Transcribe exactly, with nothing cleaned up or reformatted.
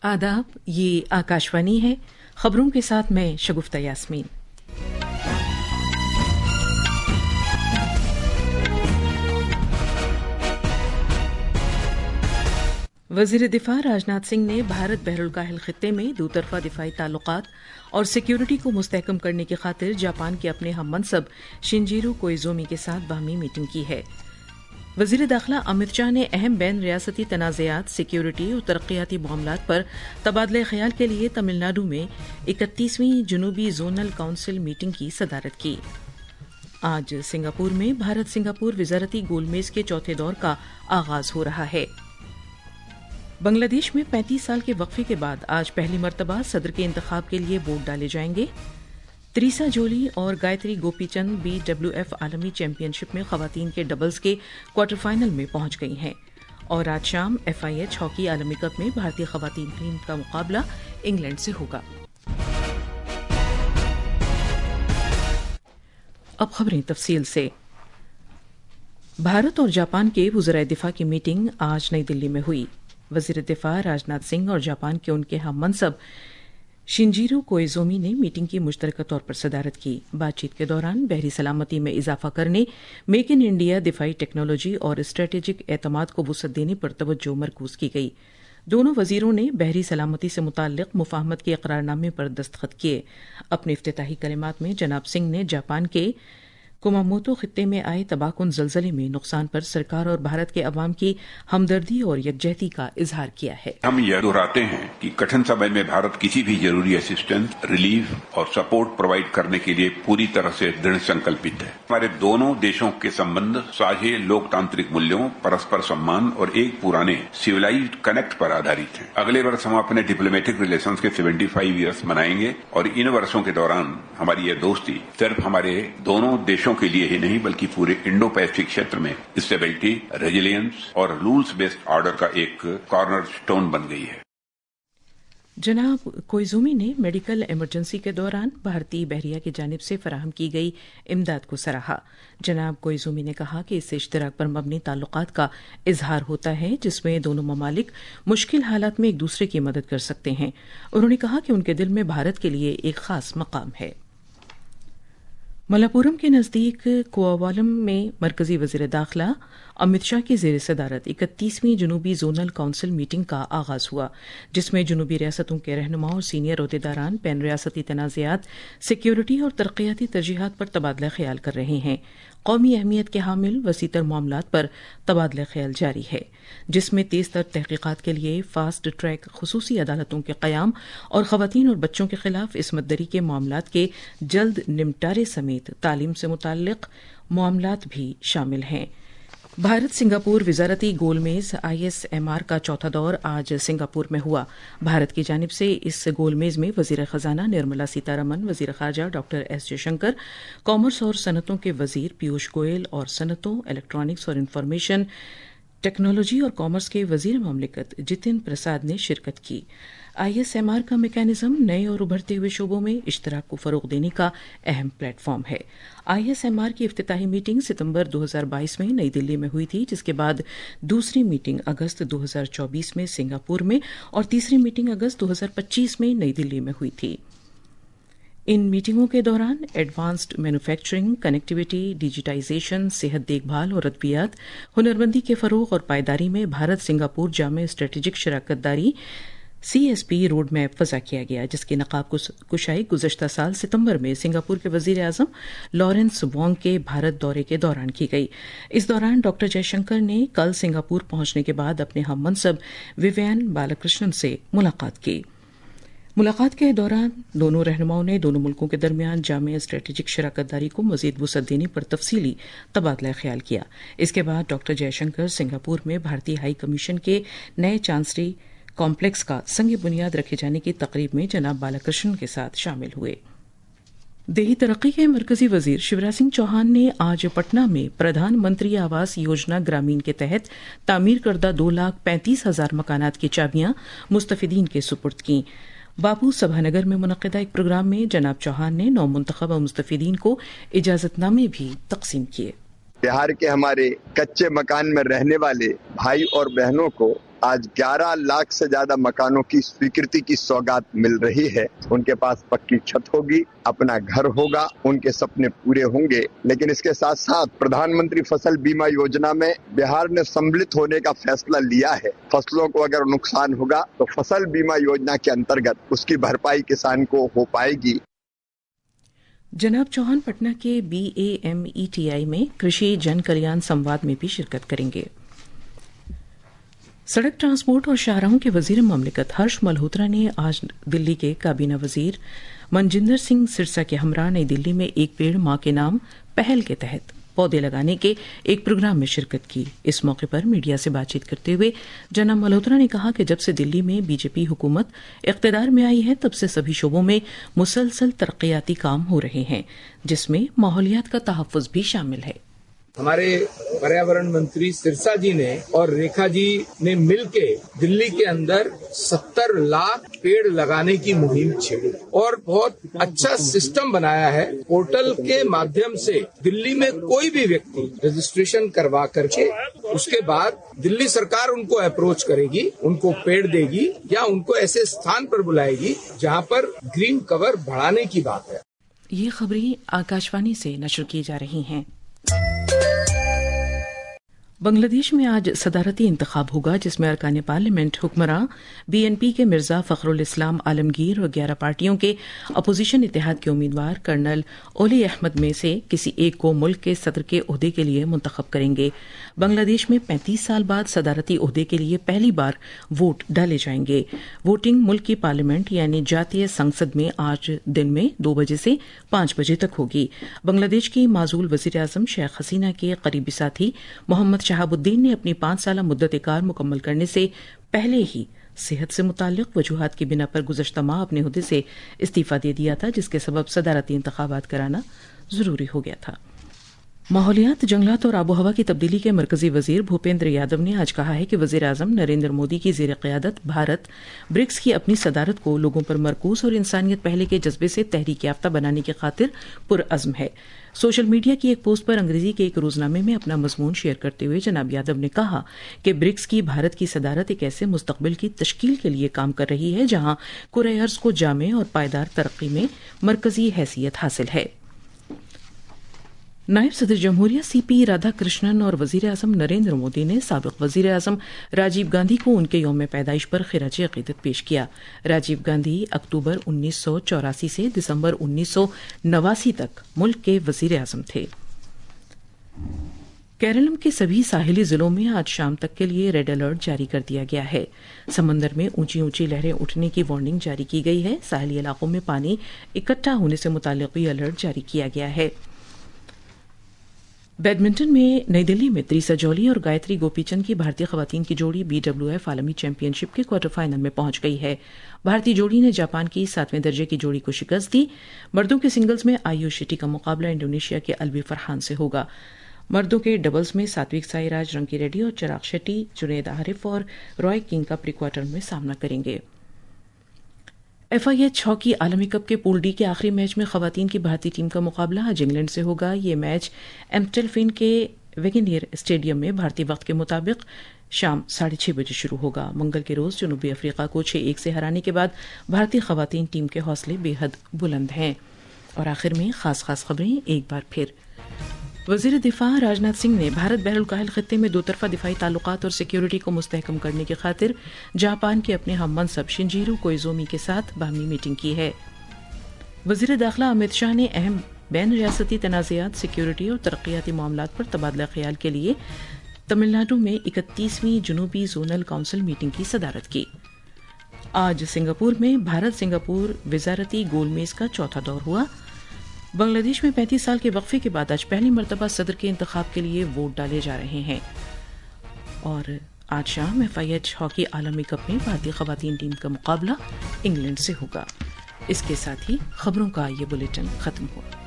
आदाब, ये आकाशवाणी है। खबरों के साथ मैं शगुफ्ता यास्मीन। वज़ीर दिफा राजनाथ सिंह ने भारत बहरुलकाहिल खित्ते में दोतरफा दिफाई ताल्लुकात और सिक्योरिटी को मुस्तहकम करने की खातिर जापान के अपने हम मनसब शिंजीरो कोइजोमी के साथ बाहमी मीटिंग की है। वज़ीर दाखिला अमित शाह ने अहम बैन रियासती तनाज़ात, सिक्योरिटी और तरक्याती मामलात पर तबादला ख्याल के लिए तमिलनाडु में इकतीसवीं जनूबी जोनल काउंसिल मीटिंग की सदारत की। आज सिंगापुर में भारत सिंगापुर वज़ारती गोलमेज के चौथे दौर का आगाज हो रहा है। बांग्लादेश में पैंतीस साल के वक्फे के बाद आज पहली मरतबा सदर के इंतखाब के लिए वोट डाले जाएंगे। त्रिसा जोली और Gayatri Gopichand B W F आलमी चैंपियनशिप में खवातीन के डबल्स के क्वार्टर फाइनल में पहुंच गई हैं। और आज शाम एफ आई एच हॉकी आलमी कप में भारतीय खवातीन टीम का मुकाबला इंग्लैंड से होगा। अब खबरें तफसील से। भारत और जापान के वज़राए दिफा की मीटिंग आज नई दिल्ली में हुई। वज़ीर दिफा राजनाथ सिंह और जापान के उनके हम मनसब शिंजीरो कोइजोमी ने मीटिंग की मुश्तरका तौर पर सदारत की। बातचीत के दौरान बहरी सलामती में इजाफा करने, मेक इन इंडिया, दिफाई टेक्नोलॉजी और स्ट्रेटेजिक एतमाद को वुसअत देने पर तवज्जो मरकूज की गई। दोनों वजीरों ने बहरी सलामती से मुताल्लिक मुफाहमत के इकरारनामे पर दस्तखत किए। अपने इफ्तिताही कलिमात में जनाब सिंह ने जापान के कुमामोतो खित्ते में आए तबाहकुन जलजले में नुकसान पर सरकार और भारत के अवाम की हमदर्दी और यकजहती का इजहार किया है। हम यह दोहराते हैं कि कठिन समय में भारत किसी भी जरूरी असिस्टेंस, रिलीफ और सपोर्ट प्रोवाइड करने के लिए पूरी तरह से दृढ़ संकल्पित है। हमारे दोनों देशों के संबंध साझे लोकतांत्रिक मूल्यों, परस्पर सम्मान और एक पुराने सिविलाइज्ड कनेक्ट पर आधारित हैं। अगले वर्ष हम अपने डिप्लोमेटिक रिलेशंस के पचहत्तर ईयर्स मनाएंगे और इन वर्षों के दौरान हमारी यह दोस्ती सिर्फ हमारे दोनों देशों के लिए ही नहीं बल्कि पूरे इंडो पैसिफिक क्षेत्र में स्टेबिलिटी, रेजिलियंस और रूल्स बेस्ड ऑर्डर का एक कॉर्नर स्टोन बन गई है। जनाब कोइजोमी ने मेडिकल इमरजेंसी के दौरान भारतीय बहरिया की जानिब से फराहम की गई इमदाद को सराहा। जनाब कोइजोमी ने कहा कि इससे इश्तराक पर मबनी ताल्लुकात का इजहार होता है, जिसमें दोनों ममालिक मुश्किल हालात में एक दूसरे की मदद कर सकते हैं। उन्होंने कहा कि उनके दिल में भारत के लिए एक खास मकाम है। मलापुरम के नजदीक कोआवालम में मरकजी वजीर दाखिला अमित शाह की जेर सदारत इकतीसवीं जनूबी जोनल काउंसिल मीटिंग का आगाज हुआ, जिसमें जनूबी रियासतों के रहनुमा और सीनियर अहदेदारान पैन रियासती तनाज़ात, सिक्योरिटी और तरक्याती तरजीहात पर तबादला ख्याल कर रहे हैं। कौमी अहमियत के हामिल वसीतर मामलात पर तबादला ख्याल जारी है, जिसमें तेज तर तहकीकात के लिए फास्ट ट्रैक खुसूसी अदालतों के क़याम और ख़वातीन और बच्चों के खिलाफ इस्मत दरी के मामलात के जल्द निपटारे समेत तालीम से मुताल्लिक मामलात भी शामिल हैं। भारत सिंगापुर वज़ारती गोलमेज आई एस एम आर का चौथा दौर आज सिंगापुर में हुआ। भारत की जानिब से इस गोलमेज में वज़ीर ख़जाना निर्मला सीतारमन, वज़ीर ख़ारजा डॉक्टर एस जयशंकर, कॉमर्स और सनतों के वज़ीर पीयूष गोयल और सनतों, इलेक्ट्रॉनिक्स और इंफॉर्मेशन टेक्नोलॉजी और कॉमर्स के वज़ीर ममलिकत जितिन प्रसाद ने शिरकत की। आई एस एम आर का मैकेनिज्म नए और उभरते हुए शोबों में इश्तराक को फ़रोग़ देने का अहम प्लेटफॉर्म है। आई एस एम आर की इफ्तिताही मीटिंग सितंबर दो हज़ार बाईस में नई दिल्ली में हुई थी, जिसके बाद दूसरी मीटिंग अगस्त दो हज़ार चौबीस में सिंगापुर में और तीसरी मीटिंग अगस्त दो हज़ार पच्चीस में नई दिल्ली में हुई थी। इन मीटिंगों के दौरान एडवांस्ड मैन्युफैक्चरिंग, कनेक्टिविटी, डिजिटाइजेशन, सेहत देखभाल और अद्वियात, हुनरमंदी के फ़रोग़ और पायदारी में भारत सिंगापुर जामे स्ट्रेटेजिक शराकत दारी C S P road map वज़ा किया गया, जिसकी नकाब कुशाई गुज़श्ता साल सितंबर में सिंगापुर के वज़ीर आज़म लॉरेंस वोंग के भारत दौरे के दौरान की गई। इस दौरान डॉक्टर जयशंकर ने कल सिंगापुर पहुंचने के बाद अपने हम मनसब विवियन बालाकृष्णन से मुलाकात की। मुलाकात के दौरान दोनों रहनुमाओं ने दोनों मुल्कों के दरमियान जामे स्ट्रेटेजिक शराकत दारी को मज़ीद वुसअत देने पर तफसीली तबादला ख्याल किया। इसके बाद डॉक्टर जयशंकर सिंगापुर में भारतीय हाई कमीशन के नए चांसरी कॉम्प्लेक्स का संग बुनियाद रखे जाने की तकरीब में जनाब बालाकृष्णन के साथ शामिल हुए। देही तरक्की के मरकजी वजीर शिवराज सिंह चौहान ने आज पटना में प्रधानमंत्री आवास योजना ग्रामीण के तहत तामीर करदा दो लाख पैंतीस हजार मकानात की चाबियां मुस्तफिदीन के सुपुर्द की। बापू सभानगर में मुनक़िदा एक प्रोग्राम में जनाब चौहान ने नौ मुंतखब मुस्तफिदीन को इजाजतनामे भी तकसीम किए। बिहार के हमारे कच्चे मकान में रहने वाले भाई और बहनों को آج گیارہ لاکھ سے زیادہ مکانوں کی سویکرتی کی سوگات مل رہی ہے. ان کے پاس پکی چھت ہوگی, اپنا گھر ہوگا, ان کے سپنے پورے ہوں گے. لیکن اس کے ساتھ ساتھ پردھان منتری فصل بیمہ یوجنا میں بہار نے سملت ہونے کا فیصلہ لیا ہے. فصلوں کو اگر نقصان ہوگا تو فصل بیمہ یوجنا کے انترگت اس کی بھرپائی کسان کو ہو پائے گی. جناب چوہان پٹنہ کے B A M E T I میں کرشی جن کلیان سمواد میں بھی شرکت کریں گے. سڑک ٹرانسپورٹ اور شاہراہوں کے وزیر مملکت ہرش ملہوترا نے آج دلی کے کابینہ وزیر منجندر سنگھ سرسا کے ہمراہ نئی دلی میں ایک پیڑ ماں کے نام پہل کے تحت پودے لگانے کے ایک پروگرام میں شرکت کی. اس موقع پر میڈیا سے بات چیت کرتے ہوئے جناب ملہوترا نے کہا کہ جب سے دلی میں بی جے پی حکومت اقتدار میں آئی ہے تب سے سبھی شعبوں میں مسلسل ترقیاتی کام ہو رہے ہیں, جس میں ماحولیات کا تحفظ بھی شامل ہے. ہمارے پریاورن منتری سرسا جی نے اور ریکھا جی نے مل کے دلی کے اندر ستر لاکھ پیڑ لگانے کی مہم چھیڑی اور بہت اچھا سسٹم بنایا ہے. پورٹل کے مادھیم سے دلی میں کوئی بھی ویکتی رجسٹریشن کروا کر کے اس کے بعد دلی سرکار ان کو اپروچ کرے گی, ان کو پیڑ دے گی یا ان کو ایسے استھان پر بلائے گی جہاں پر گرین کور بڑھانے کی بات ہے. یہ خبریں آکاشوانی سے نشر کی جا رہی ہیں. بنگلہ دیش میں آج صدارتی انتخاب ہوگا جس میں ارکان پارلیمنٹ حکمراں بی این پی کے مرزا فخر الاسلام عالمگیر اور گیارہ پارٹیوں کے اپوزیشن اتحاد کے امیدوار کرنل اولی احمد میں سے کسی ایک کو ملک کے صدر کے عہدے کے لیے منتخب کریں گے. بنگلہ دیش میں پینتیس سال بعد صدارتی عہدے کے لیے پہلی بار ووٹ ڈالے جائیں گے. ووٹنگ ملک کی پارلیمنٹ یعنی جاتیہ سنسد میں آج دن میں دو بجے سے پانچ بجے تک ہوگی. بنگلہ دیش کی معزول وزیر اعظم شیخ حسینہ کے قریبی ساتھی محمد شہاب الدین نے اپنی پانچ سالہ مدت کار مکمل کرنے سے پہلے ہی صحت سے متعلق وجوہات کی بنا پر گزشتہ ماہ اپنے عہدے سے استعفی دے دیا تھا, جس کے سبب صدارتی انتخابات کرانا ضروری ہو گیا تھا. ماحولیات, جنگلات اور آب و ہوا کی تبدیلی کے مرکزی وزیر بھوپیندر یادو نے آج کہا ہے کہ وزیر اعظم نریندر مودی کی زیر قیادت بھارت برکس کی اپنی صدارت کو لوگوں پر مرکوز اور انسانیت پہلے کے جذبے سے تحریک یافتہ بنانے کی خاطر پرعزم ہے. سوشل میڈیا کی ایک پوسٹ پر انگریزی کے ایک روزنامے میں اپنا مضمون شیئر کرتے ہوئے جناب یادو نے کہا کہ برکس کی بھارت کی صدارت ایک ایسے مستقبل کی تشکیل کے لیے کام کر رہی ہے جہاں کرۂ ارض کو جامع اور پائیدار ترقی میں مرکزی حیثیت حاصل ہے. نائب صدر جمہوریہ سی پی رادھا کرشنن اور وزیر اعظم نریندر مودی نے سابق وزیر اعظم راجیو گاندھی کو ان کے یوم پیدائش پر خراج عقیدت پیش کیا. راجیو گاندھی اکتوبر انیس سو چوراسی سے دسمبر انیس سو نواسی تک ملک کے وزیر اعظم تھے. کیرالم کے سبھی ساحلی ضلعوں میں آج شام تک کے لیے ریڈ الرٹ جاری کر دیا گیا ہے. سمندر میں اونچی اونچی لہریں اٹھنے کی وارننگ جاری کی گئی ہے. ساحلی علاقوں میں پانی اکٹھا ہونے سے متعلق بھی الرٹ جاری کیا گیا ہے. بیڈمنٹن میں نئی دلی میں تریسا جولی اور گایتری گوپی چند کی بھارتی خواتین کی جوڑی بی ڈبلیو ایف عالمی چیمپئن شپ کے کوارٹر فائنل میں پہنچ گئی ہے. بھارتی جوڑی نے جاپان کی ساتویں درجے کی جوڑی کو شکست دی. مردوں کے سنگلز میں آیوش شیٹی کا مقابلہ انڈونیشیا کے الوی فرحان سے ہوگا. مردوں کے ڈبلز میں ساتوک سائی راج رنکی ریڈی اور چراغ شیٹی جنید عارف اور رائے کنگ کا پری کوارٹر میں سامنا کریں گے. ایف آئی ایچ ہاکی عالمی کپ کے پول ڈی کے آخری میچ میں خواتین کی بھارتی ٹیم کا مقابلہ آج انگلینڈ سے ہوگا. یہ میچ ایمسٹلفین کے ویگنیر اسٹیڈیم میں بھارتی وقت کے مطابق شام ساڑھے چھ بجے شروع ہوگا. منگل کے روز جنوبی افریقہ کو چھ ایک سے ہرانے کے بعد بھارتی خواتین ٹیم کے حوصلے بے حد بلند ہیں. اور آخر میں خاص خاص خبریں ایک بار پھر. وزیر دفاع راجناتھ سنگھ نے بھارت بحر الکاہل خطے میں دو طرفہ دفاعی تعلقات اور سیکیورٹی کو مستحکم کرنے کی خاطر جاپان کے اپنے ہم منصب شنجیرو کوئیزومی کے ساتھ باہمی میٹنگ کی ہے. وزیر داخلہ امت شاہ نے اہم بین ریاستی تنازعات، سیکیورٹی اور ترقیاتی معاملات پر تبادلہ خیال کے لیے تمل ناڈو میں اکتیسویں جنوبی زونل کونسل میٹنگ کی صدارت کی. آج سنگاپور میں بھارت سنگاپور وزارتی گول میز کا چوتھا دور ہوا. بنگلہ دیش میں پینتیس سال کے وقفے کے بعد آج پہلی مرتبہ صدر کے انتخاب کے لیے ووٹ ڈالے جا رہے ہیں. اور آج شام ایف آئی ایچ ہاکی عالمی کپ میں بھارتی خواتین ٹیم کا مقابلہ انگلینڈ سے ہوگا. اس کے ساتھ ہی خبروں کا یہ بلیٹن ختم ہوا.